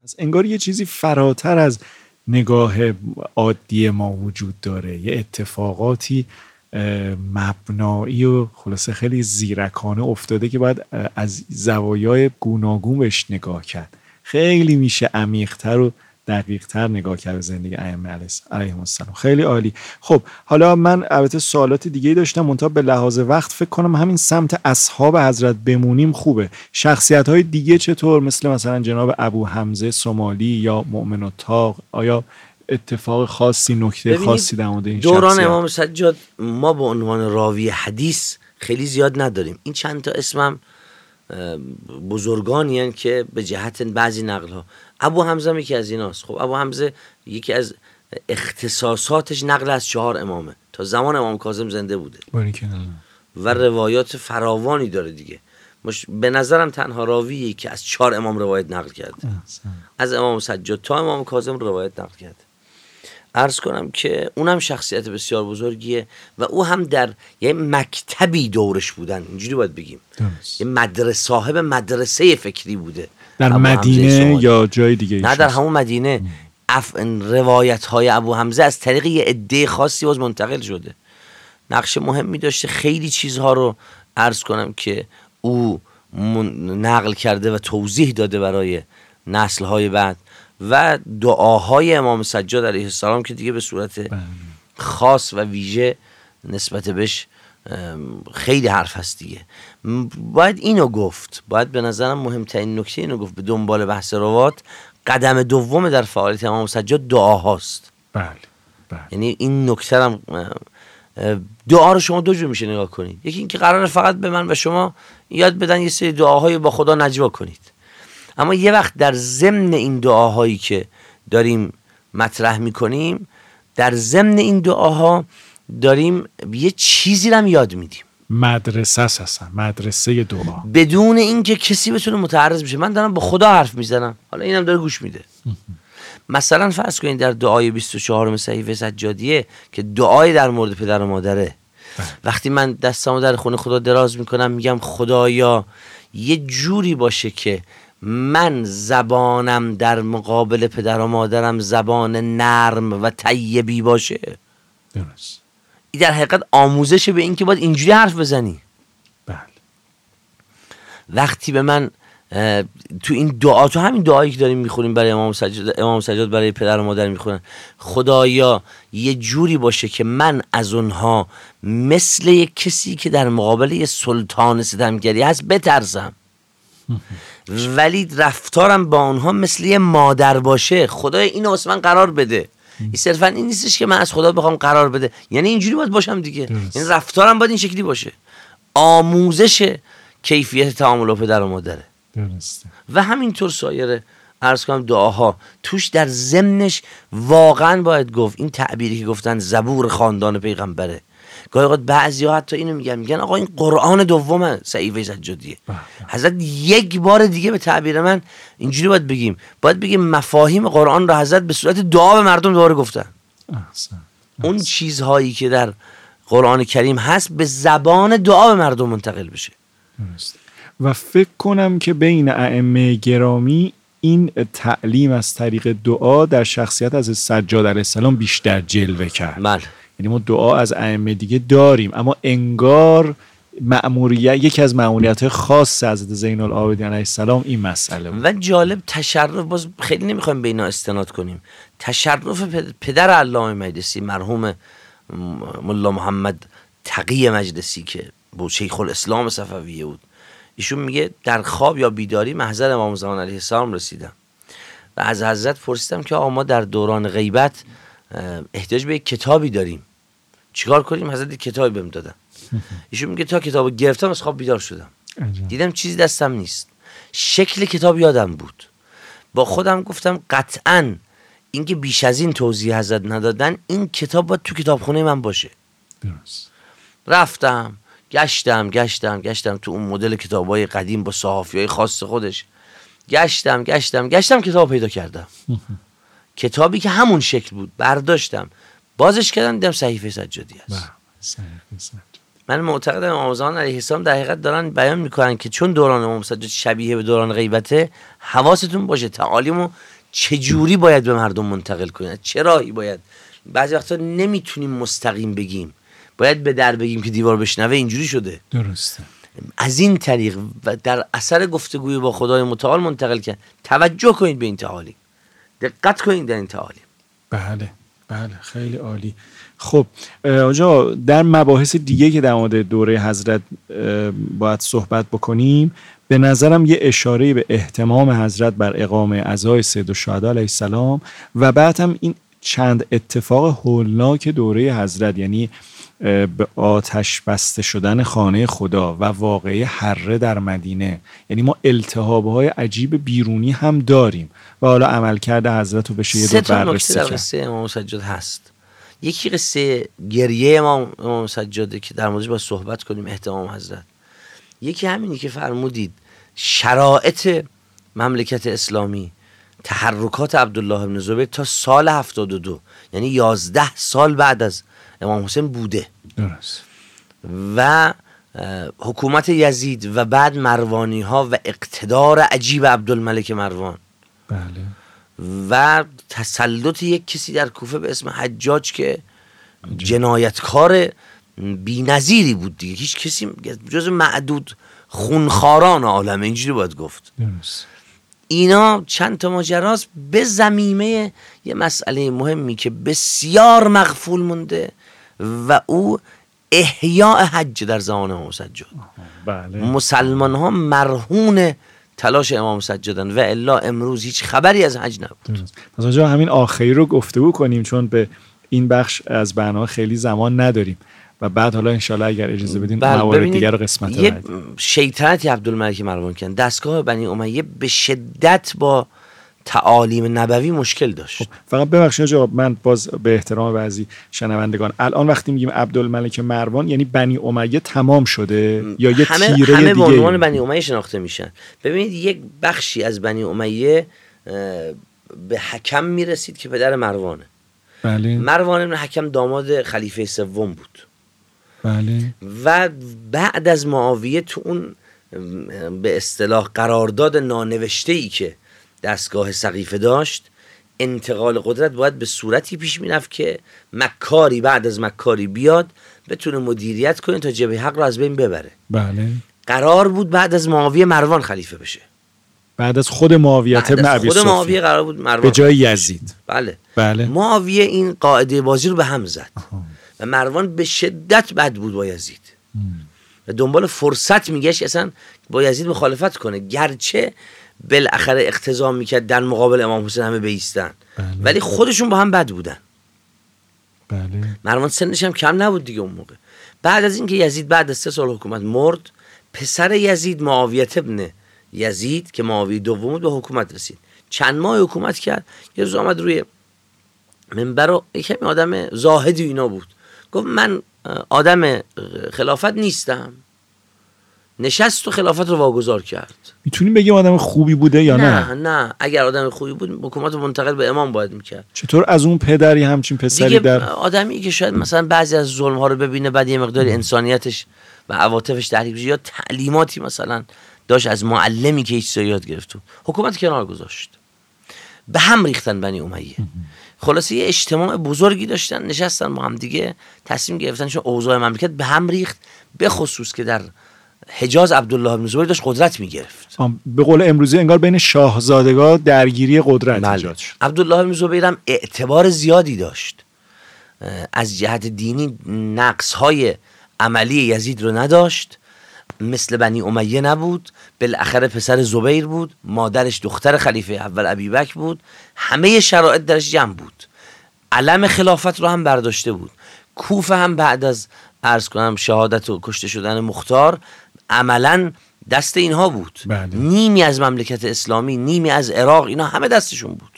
انگار یه چیزی فراتر از نگاه عادی ما وجود داره، یه اتفاقاتی مبنایی و خلاصه خیلی زیرکانه افتاده که باید از زوایای گوناگون بهش نگاه کرد. خیلی میشه عمیق‌تر و دقیق‌تر نگاه کرد به زندگی ائمه علیهم السلام. خیلی عالی. خب حالا من البته سوالات دیگه‌ای داشتم، منتها به لحاظ وقت فکر کنم همین سمت اصحاب حضرت بمونیم خوبه. شخصیت‌های دیگه چطور، مثلا جناب ابو حمزه سومالی یا مؤمن الطاق، آیا اتفاق خاصی، نکته خاصی در مورد این دوران شخصیت؟ امام سجاد ما به عنوان راوی حدیث خیلی زیاد نداریم. این چند تا اسمم بزرگانی هستند که به جهت بعضی نقل ها، ابو حمزه یکی از ایناست. خب ابو حمزه یکی از اختصاصاتش نقل از 4 امامه، تا زمان امام کاظم زنده بوده و روایات فراوانی داره دیگه. به نظرم تنها راویی که از 4 امام روایت نقل کرده، از امام سجاد تا امام کاظم روایت نقل کرده. عرض کنم که اونم شخصیت بسیار بزرگیه و او هم در یه مکتبی دورش بودن، اینجوری باید بگیم، یه صاحب مدرسه فکری بوده. در مدینه یا جای دیگه؟ نه، در همون مدینه. روایت های ابو حمزه از طریق یه عده خاصی باز منتقل شده. نقش مهمی داشته، خیلی چیزها رو عرض کنم که او نقل کرده و توضیح داده برای نسل های بعد. و دعاهای امام سجاد علیه السلام که دیگه به صورت خاص و ویژه نسبت بهش خیلی حرف هست دیگه. باید اینو گفت، باید به نظرم مهمترین نکته اینو گفت، به دنبال بحث روات قدم دوم در فعالیت امام سجاد دعاهاست. بله. یعنی این نکته هم، دعا رو شما 2 جور میشه نگاه کنید. یکی این که قراره فقط به من و شما یاد بدن یه سری دعاهای با خدا نجوا کنید، اما یه وقت در ضمن این دعاهایی که داریم مطرح میکنیم، در ضمن این دعاها داریم یه چیزی رو هم یاد میدیم. مدرسه هستن، مدرسه دعا، بدون اینکه کسی بتونه متعرض بشه. من دارم با خدا حرف میزنم، حالا اینم داره گوش میده. مثلا فرض کنید در دعای 24 صحیفه سجادیه که دعای در مورد پدر و مادره، وقتی من دستامو در خونه خدا دراز میکنم میگم خدایا یه جوری باشه که من زبانم در مقابل پدر و مادرم زبان نرم و طیبی باشه. درست. این در حقیقت آموزش به این که باید اینجوری حرف بزنی. بله. وقتی به من تو این دعا، تو همین دعایی که داریم میخونیم برای امام سجاد برای پدر و مادر میخونن، خدایا یه جوری باشه که من از اونها مثل یک کسی که در مقابل یه سلطان ستمگری هست بترسم، ولی رفتارم با اونها مثل یه مادر باشه. خدای اینو واسه من قرار بده. این صرفا این نیستش که من از خدا بخوام قرار بده، یعنی اینجوری باید باشم دیگه. یعنی رفتارم باید این شکلی باشه. آموزش کیفیت تعامل با پدر و مادره. درسته. و همینطور سایر عرض کنم دعاها توش در ضمنش واقعا باید گفت این تعبیری که گفتن زبور خاندان پیغمبره. گاهی اوقات بعضیا حتی اینو میگن آقا این قرآن دوم صحیفه سجادیه. حضرت یک بار دیگه به تعبیر من اینجوری باید بگیم مفاهیم قرآن را حضرت به صورت دعا به مردم دوباره گفتن. اون چیزهایی که در قرآن کریم هست به زبان دعا به مردم منتقل بشه. و فکر کنم که بین ائمه گرامی این تعلیم از طریق دعا در شخصیت از سجاد علیه السلام بیشتر جلوه کرد. بله. یعنی ما دعا از ائمه دیگه داریم، اما انگار یکی از مأموریت‌های خاص حضرت زین العابدین علیه السلام این مسئله بود. و جالب تشرف، باز خیلی نمیخوایم به اینا استناد کنیم، تشرف پدر علامه مجلسی مرحوم ملا محمد تقی مجلسی که با شیخ الاسلام صفویه بود، ایشون میگه در خواب یا بیداری محضر امام زمان علیه السلام رسیدم و از حضرت پرسیدم که آقا ما در دوران غیبت احتیاج به یک کتابی داریم، چیکار کنیم؟ حضرت کتابی بهم دادن. ایشون میگه تا کتابو گرفتم از خواب بیدار شدم، دیدم چیزی دستم نیست، شکل کتاب یادم بود. با خودم گفتم قطعاً اینکه بیش از این توضیح حضرت ندادن، این کتاب باید تو کتابخونه من باشه. درست. رفتم گشتم تو اون مدل کتابای قدیم با صحافیای خاص خودش، گشتم کتاب پیدا کردم. کتابی که همون شکل بود برداشتم، بازش کردم، دیدم صحیفه سجادی است. من معتقدم امام زمان علیه السلام در حقیقت دارن بیان میکنن که چون دوران امام سجاد شبیه به دوران غیبته، حواستون باشه تعالیمو چجوری باید به مردم منتقل کنیم، چرایی باید. بعضی وقتا نمیتونیم مستقیم بگیم، باید به در بگیم که دیوار بشنوه. اینجوری شده. درسته. از این طریق و در اثر گفتگوی با خدای متعال منتقل کرد. توجه کنید به این تعالیم، دقت کنید در این تعالیم. بله خیلی عالی. خب آقا در مباحث دیگه که در مورد دوره حضرت باید صحبت بکنیم، به نظرم یه اشاره به اهتمام حضرت بر اقامه عزای سید الشهدا علیه السلام و بعد هم این چند اتفاق هولناک دوره حضرت، یعنی به آتش بسته شدن خانه خدا و واقعه حره در مدینه. یعنی ما التهاب‌های عجیب بیرونی هم داریم و حالا عملکرد حضرت رو بشه یه دو بررسی کرد. 3 تا نکته در قصه امام سجاد هست. یکی قصه گریه امام سجاده که در موردش باید صحبت کنیم، اهتمام حضرت. یکی همینی که فرمودید شرایط مملکت اسلامی، تحرکات عبدالله بن زبیر تا سال 72، یعنی 11 سال بعد از امام حسین بوده. درست. و حکومت یزید و بعد مروانی ها و اقتدار عجیب عبدالملک مروان. بله. و تسلط یک کسی در کوفه به اسم حجاج که جنایتکار بی‌نظیری بود دیگه، هیچ کسی جز معدود خونخواران عالم، اینجوری باید گفت. درست. اینا چند تا ماجراست به ضمیمه یه مسئله مهمی که بسیار مغفول مونده و او احیاء حج در زمان امام سجاد. بله. مسلمان ها مرهون تلاش امام سجادن و الا امروز هیچ خبری از حج نبود. پس آنجا همین آخری رو گفتگو کنیم چون به این بخش از برنامه خیلی زمان نداریم و بعد حالا انشالله اگر اجازه بدین موارد دیگر رو قسمت یه بعد. شیطنتی عبدالملک مروان کن دستگاه بنی امیه به شدت با تعالیم نبوی مشکل داشت. خب فقط ببخشید آقا، من باز به احترام بعضی شنوندگان، الان وقتی میگیم عبدالملک مروان یعنی بنی امیه تمام شده یا یه تیره دیگه؟ همه به عنوان بنی امیه شناخته میشن. ببینید یک بخشی از بنی امیه به حکم میرسید که پدر مروانه. بله. مروان بن حکم داماد خلیفه سوم بود. بله. و بعد از معاویه تو اون به اصطلاح قرارداد نانوشته‌ای که دستگاه سقیفه داشت، انتقال قدرت باید به صورتی پیش میرفت که مکاری بعد از مکاری بیاد بتونه مدیریت کنه تا جبهه حق رو از بین ببره. بله. قرار بود بعد از معاویه مروان خلیفه بشه. بعد از خود معاویه ابن ابی سفیان. خود معاویه قرار بود مروان به جای یزید. بله. معاویه این قاعده بازی رو به هم زد. و مروان به شدت بد بود با یزید. و دنبال فرصت میگشت اصلا با یزید مخالفت کنه، گرچه بالاخره اقتضا میکرد در مقابل امام حسین همه بایستن. بله. ولی خودشون با هم بد بودن. بله. مروان سنش هم کم نبود دیگه اون موقع. بعد از اینکه یزید بعد از 3 سال حکومت مرد، پسر یزید معاویه ابن یزید که معاویه دوم بود به حکومت رسید. چند ماه حکومت کرد. یه روز آمد روی منبر و یکی آدم زاهدی اینا بود، گفت من آدم خلافت نیستم. نشست و خلافت رو واگذار کرد. میتونیم بگیم آدم خوبی بوده یا نه؟ نه اگر آدم خوبی بود حکومت رو منتقل به امام باید میکرد. چطور از اون پدری همچین پسری دیگه در آدمی که شاید مثلا بعضی از ظلم ها رو ببینه بعد یه مقدار انسانیتش و عواطفش تحریک بشه یا تعلیماتی مثلا داشت از معلمی که هیچ چیزی یاد گرفت، حکومت کنار گذاشت. به هم ریختن بنی امیه. خلاصه یه اجتماع بزرگی داشتن، نشستن با هم دیگه تصمیم گرفتن چون اوضاع مملکت به هم ریخت، به خصوص که در حجاز عبدالله بن زبیر داشت قدرت میگرفت. به قول امروزی انگار بین شاهزادگان درگیری قدرت ایجاد شد. عبدالله بن زبیر هم اعتبار زیادی داشت، از جهت دینی نقص‌های عملی یزید رو نداشت، مثل بنی امیه نبود، بالاخره پسر زبیر بود، مادرش دختر خلیفه اول ابیبکر بود، همه شرایط درش جمع بود. علم خلافت رو هم برداشته بود. کوفه هم بعد از عرض کنم شهادت و کشته شدن مختار عملا دست اینها بود. بله. نیمی از مملکت اسلامی، نیمی از عراق، اینا همه دستشون بود.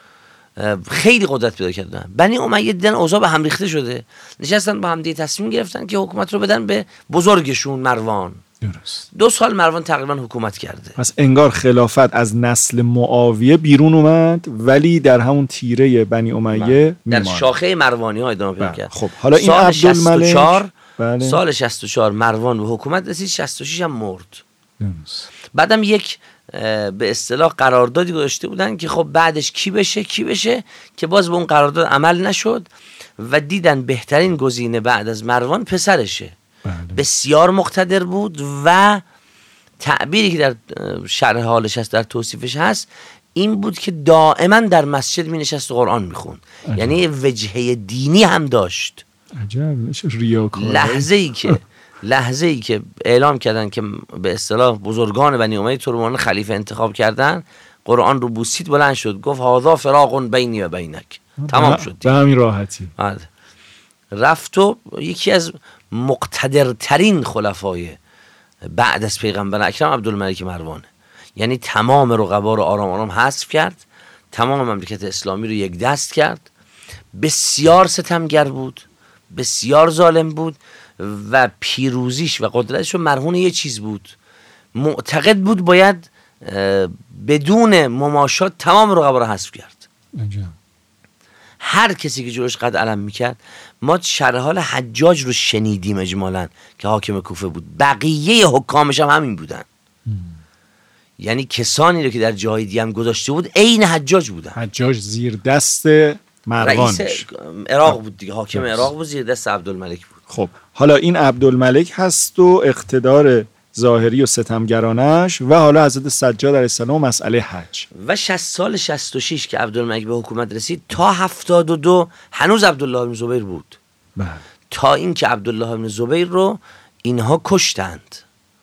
خیلی قدرت پیدا کردن. بنی امیه دیدن اوضاع به هم ریخته شده، نشستن با هم دیگه تصمیم گرفتن که حکومت رو بدن به بزرگشون مروان. درست. 2 سال مروان تقریبا حکومت کرده. پس انگار خلافت از نسل معاویه بیرون اومد ولی در همون تیره بنی امیه در شاخه مروانی ها ادامه پیدا کرد. خب حالا این عبدالملک سال 64 مروان به حکومت رسید، 66 هم مرد. درست. بعدم یک به اصطلاح قراردادی گذاشته بودن که خب بعدش کی بشه که باز به اون قرارداد عمل نشد و دیدن بهترین گزینه بعد از مروان پسرشه. بسیار مقتدر بود و تعبیری که در شرح حالش هست، در توصیفش هست، این بود که دائما در مسجد می نشست و قرآن می خوند. یعنی وجهه دینی هم داشت. عجب. ریاکار. لحظه ای که اعلام کردن که به اصطلاح بزرگان بنی امیه تو رو خلیفه انتخاب کردن، قرآن رو بوسید، بلند شد، گفت هذا فراق بینی و بینک. تمام شد به همین راحتی. رفت و یکی از مقتدرترین خلفای بعد از پیغمبر اکرم عبدالملک مروانه. یعنی تمام رقبا رو آرام آرام حذف کرد، تمام مملکت اسلامی رو یک دست کرد. بسیار ستمگر بود، بسیار ظالم بود و پیروزیش و قدرتش رو مرهون یه چیز بود. معتقد بود باید بدون مماشات تمام رقبا رو حذف کرد. هر کسی که جلوش قد علم میکرد، ما شرح حال حجاج رو شنیدیم اجمالاً که حاکم کوفه بود، بقیه حکامش هم همین بودن. یعنی کسانی رو که در جای دیگه هم گذاشته بود عین حجاج بودن. حجاج زیر دست مروان رئیس عراق بود دیگه، حاکم عراق بود، زیر دست عبدالملک بود. خب حالا این عبدالملک هست و اقتدار ظاهری و ستمگرانش و حالا حضرت سجاد علیه السلام و مسئله حج و 60 سال 66 که عبدالملک به حکومت رسید تا 72 هنوز عبدالله بن زبیر بود. تا اینکه عبدالله بن زبیر رو اینها کشتند.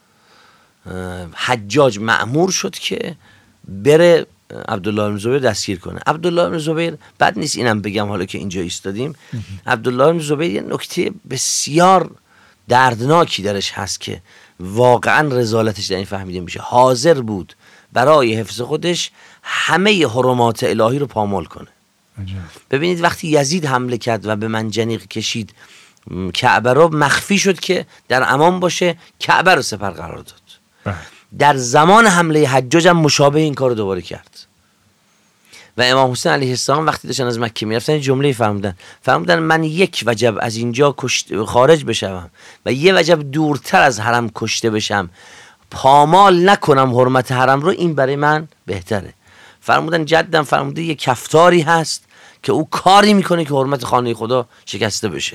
حجاج مأمور شد که بره عبدالله بن زبیر دستگیر کنه. عبدالله بن زبیر، بد نیست اینم بگم حالا که اینجا ایستادیم، عبدالله بن زبیر یه نکته بسیار دردناکی درش هست که واقعا رذالتش در این فهمیده میشه. حاضر بود برای حفظ خودش همه حرمات الهی رو پامال کنه. ببینید وقتی یزید حمله کرد و به منجنیق کشید کعبه رو، مخفی شد که در امان باشه، کعبه رو سپر قرار داد. در زمان حمله حجاج هم مشابه این کار دوباره کرد. و امام حسین علیه السلام وقتی داشتن از مکه میرفتن جمله فرمودن من یک وجب از اینجا خارج بشم و یه وجب دورتر از حرم کشته بشم، پامال نکنم حرمت حرم رو، این برای من بهتره. فرمودن جدم فرموده یه کفتاری هست که او کاری میکنه که حرمت خانه خدا شکسته بشه.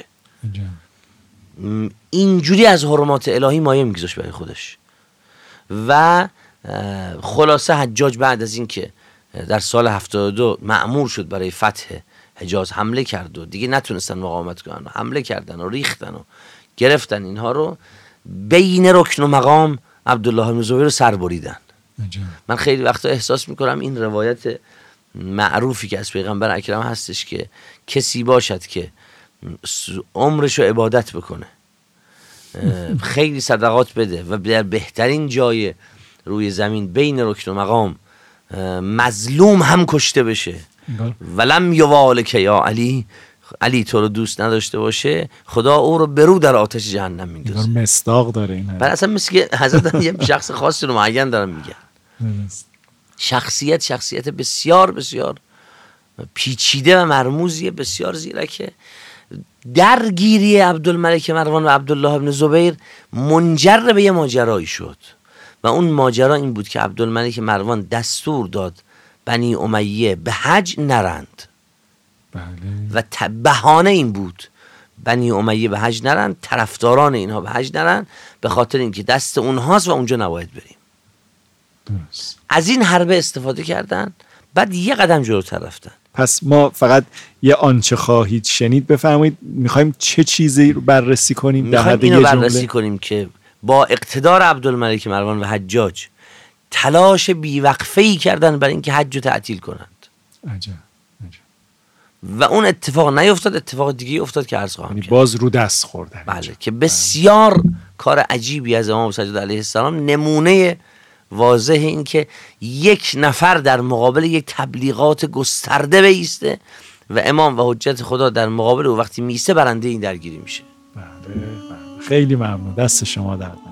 اینجوری از حرمات الهی مایه میگذاشت برای خودش. و خلاصه حجاج بعد از این که در سال 72 مأمور شد برای فتح حجاز، حمله کرد و دیگه نتونستن مقاومت کنن، حمله کردن و ریختن و گرفتن اینها رو، بین رکن و مقام عبدالله بن زبیر رو سر بریدن. من خیلی وقتا احساس میکنم این روایت معروفی که از پیغمبر اکرم هستش که کسی باشد که عمرشو عبادت بکنه، خیلی صدقات بده و در بهترین جای روی زمین بین رکن و مقام مظلوم هم کشته بشه، ولم یوالک یا علی تو رو دوست نداشته باشه، خدا او رو برو در آتش جهنم میندازه. مصداق داره این. بعد اصلا مثل که حضرت یه شخص خاصی رو معین دارن میگن. شخصیت بسیار بسیار پیچیده و مرموزیه، بسیار زیرکه. درگیری عبدالملک مروان و عبدالله بن زبیر منجر به یه ماجرایی شد و اون ماجرا این بود که عبدالملک مروان دستور داد بنی امیه به حج نرند. و بهانه این بود بنی امیه به حج نرند، طرفداران اینها به حج نرند، به خاطر اینکه دست اونهاست و اونجا نباید بریم. درست. از این حربه استفاده کردن، بعد یه قدم جلوتر رفتن. پس ما فقط یه آنچه خواهید شنید بفرمایید، میخوایم چه چیزی رو بررسی کنیم؟ میخوایم اینو بررسی کنیم که با اقتدار عبدالملک مروان و حجاج تلاش بیوقفه‌ای کردن برای اینکه حج رو تعطیل کنند. عجب. و اون اتفاق نیفتاد، اتفاق دیگه افتاد که عرض خواهم کرد. باز رو دست خوردن. بله، که بسیار کار عجیبی از امام سجاد علیه السلام، نمونه واضح این که یک نفر در مقابل یک تبلیغات گسترده بایسته و امام و حجت خدا در مقابل او وقتی میسته برنده این درگیری میشه. بله. خیلی ممنون، دست شما درد.